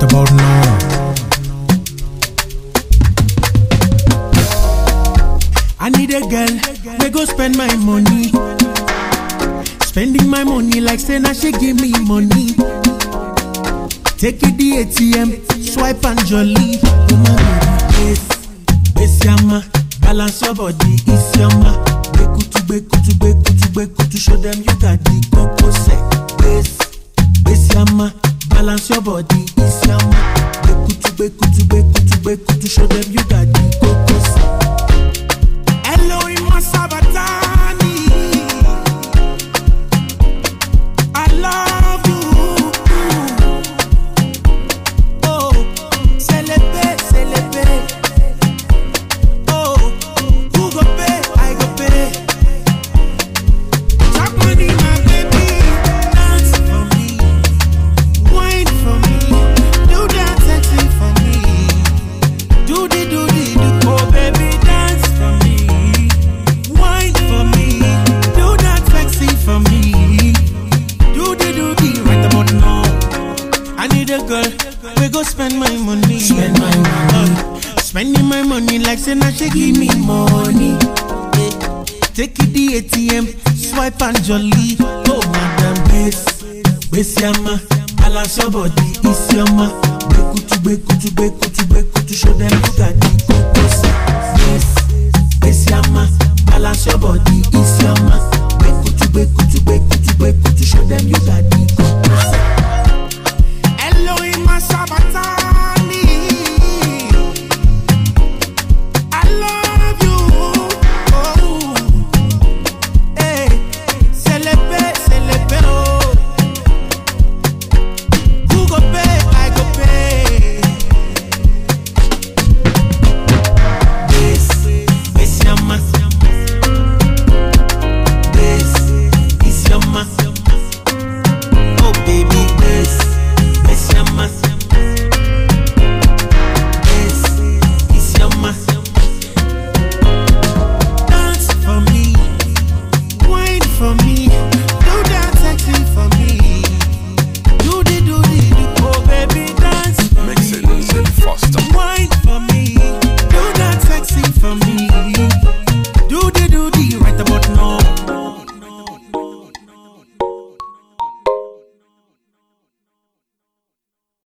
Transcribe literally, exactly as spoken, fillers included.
about now. I need a girl, we go spend my money. Spending my money like say now she give me money. Take it the A T M, swipe and jolly. Woman, yes, yes, yama. Balance your body, is yama. Beku to beku to beku to beku to show them you got the coco set. Yes, yes, yama. Balance your body, is yama. Beku to beku to beku to beku to show them you got the coco set. Hello, in my Sabatani. I love you. Oh, celebrate, celebrate. Oh, who go pay? I go pay. Talk money, my baby. Dance for me, wine for me, do that sexy for me. Do the, do the, do. Oh, baby, dance for me, wine for me, do that sexy for me. Do the, do the, right about now. I need a girl, we go spend my money. Spend my money. Spending my money like say now she give me money. Eh, take it the A T M, swipe and jolly. Oh madam, base, base yama. Balance your body, is yama. Beku to beku to beku to beku to show them you got the coco set. Base, base yama. Balance your body, is yama.